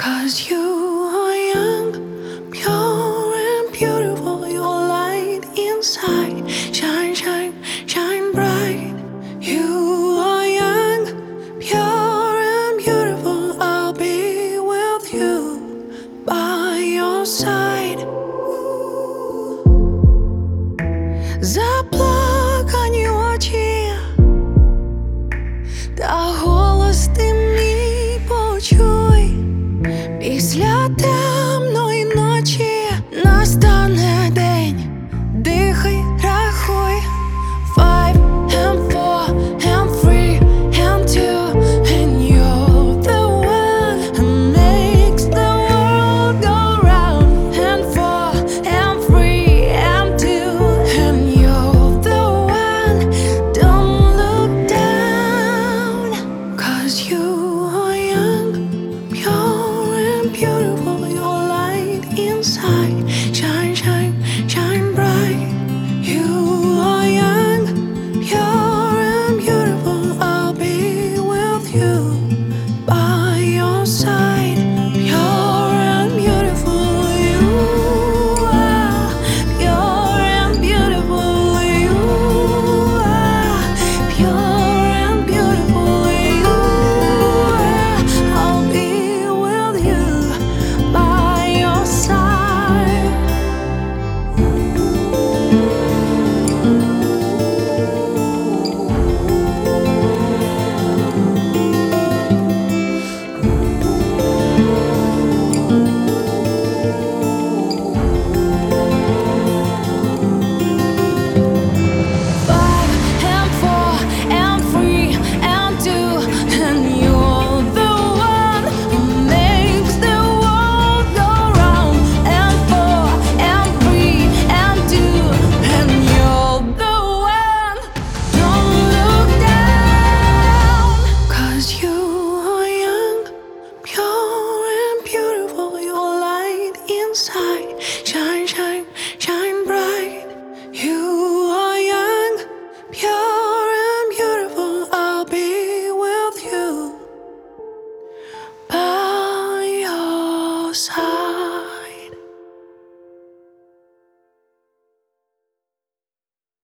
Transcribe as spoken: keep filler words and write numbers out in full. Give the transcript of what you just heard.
'Cause you are young, pure and beautiful. Your light inside, shine, shine, shine bright. You are young, pure and beautiful. I'll be with you, by your side. Заплакані очі, та голос ти мій почуй. Після темної ночі настане день. Дихай, рахуй. Five and four and three and two, and you're the one who makes the world go round. And four and three and two, and you're the one. Don't look down, 'cause you are young, pure and beautiful. Your light inside, shine, shine, shine bright. You are young, pure and beautiful. I'll be with you, by your side. Pure and beautiful, you are. Pure and beautiful, you are. Pure and beautiful, you are. I'll be with you, by your side. Five and four and three and two, and you're the one who makes the world go round. And four and three and two, and you're the one. Don't look down, 'cause you are young, pure and beautiful. Your light inside, shine, shine, shine bright. You are young, pure and beautiful. I'll be with you, by your side.